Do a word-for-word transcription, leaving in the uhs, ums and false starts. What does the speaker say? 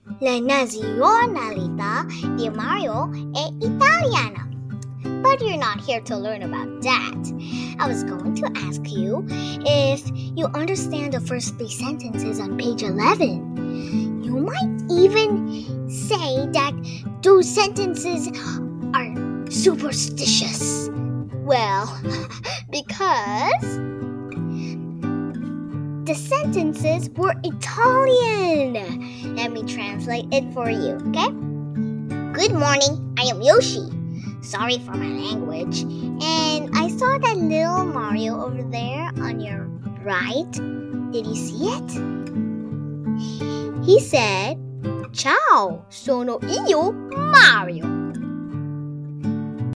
La nazionalità di Mario è italiana. But you're not here to learn about that. I was going to ask you if you understand the first three sentences on page eleven. You might even say that those sentences are superstitious. Well, because the sentences were Italian. Let me translate it for you, okay? Good morning, I am Yoshi. Sorry for my language. And I saw that little Mario over there on your right. Did you see it? He said, Ciao, sono io, Mario.